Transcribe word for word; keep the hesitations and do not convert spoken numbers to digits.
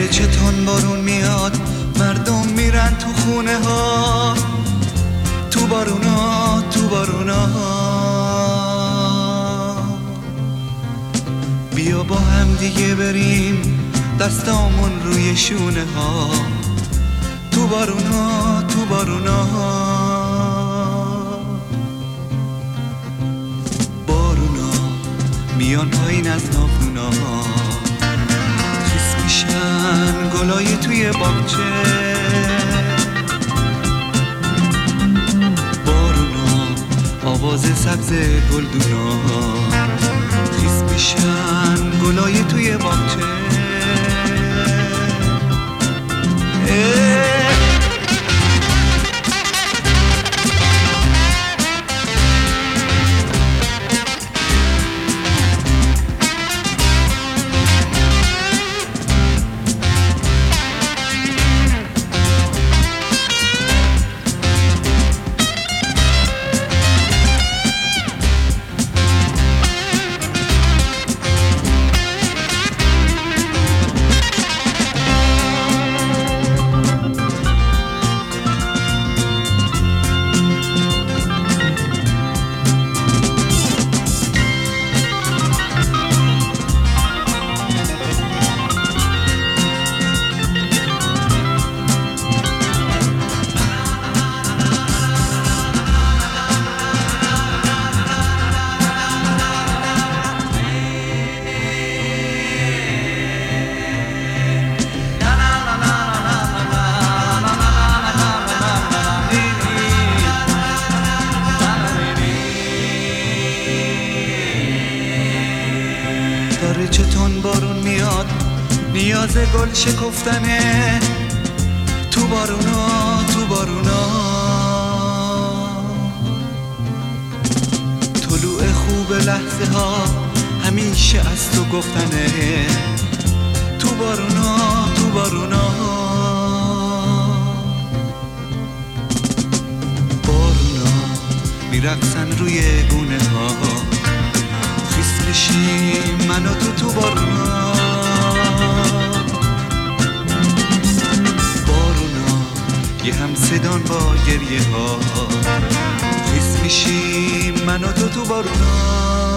داره چتون بارون میاد، مردم میرن تو خونه ها، تو بارونا تو بارونا. بیا با هم دیگه بریم دستامون روی شونه ها، تو بارونا تو بارونا. بارونا میان پایین از ناخونا، خیس میشن گلای توی باغچه. بارونا آواز سبز گلدونا، خیس میشن گلای توی باغچه. داره چتون بارون میاد، نیاز گل شکفتنه، تو بارونا تو بارونا. طلوع خوب لحظه ها همیشه از تو گفتنه، تو بارونا تو بارونا. بارونا میرقصن روی گونه ها، خیس میشیم من و تو تو بارونا. بارونا یه هم صدان با گریه ها، خیس میشیم من و تو تو بارونا.